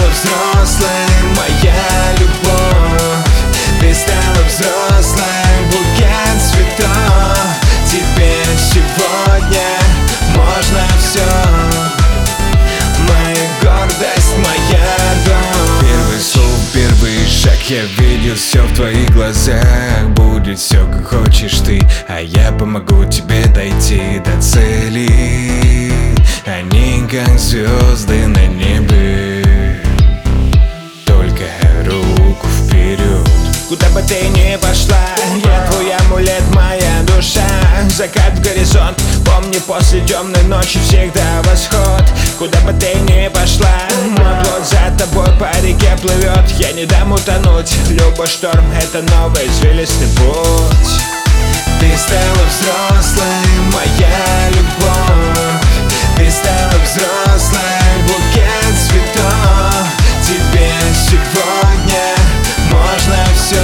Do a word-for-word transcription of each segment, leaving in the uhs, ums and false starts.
взрослой, моя любовь. Ты стала взрослой, букет цветов. Теперь сегодня можно все. Моя гордость, моя дочь. Первый слов, первый шаг, я видел все в твоих глазах. Будет все как хочешь ты, а я помогу тебе дойти до цели. Они как звезды на небе, только руку вперед. Куда бы ты ни пошла, я твой амулет, моя душа. Закат в горизонт, помни, после темной ночи всегда восход. Куда бы ты ни пошла, мой плод за тобой по реке плывет. Я не дам утонуть, любой шторм — это новый извилистый путь. Ты стала взрослой, моя любовь. Ты стала взрослой, букет цветов. Теперь сегодня можно все.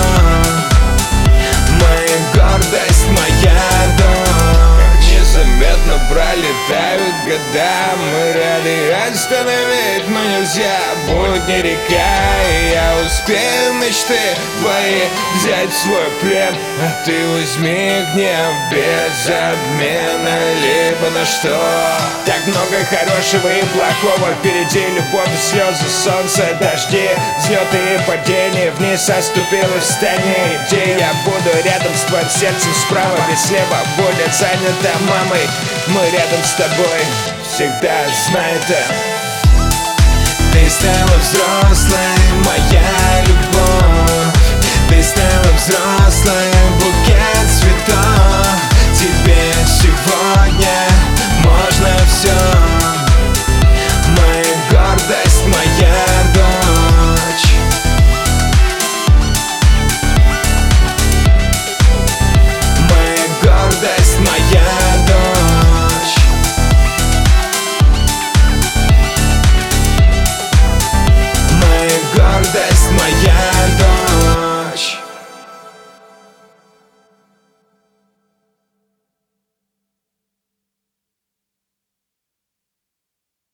Моя гордость, моя дочь. Незаметно пролетают года, мы рады остановить, но нельзя. Будни река, и я успею мечты твои взять в свой плен. А ты возьми гнев без обмена, либо на что. Так много хорошего и плохого впереди, любовь и слезы, солнце, дожди, взлеты и падения. Вниз оступила, встань, где я буду рядом с твоим сердцем справа, ведь слева будет занята мамой. Мы рядом с тобой, всегда знай это. Ты стала взрослой, моя любовь. Ты стала взрослой, букет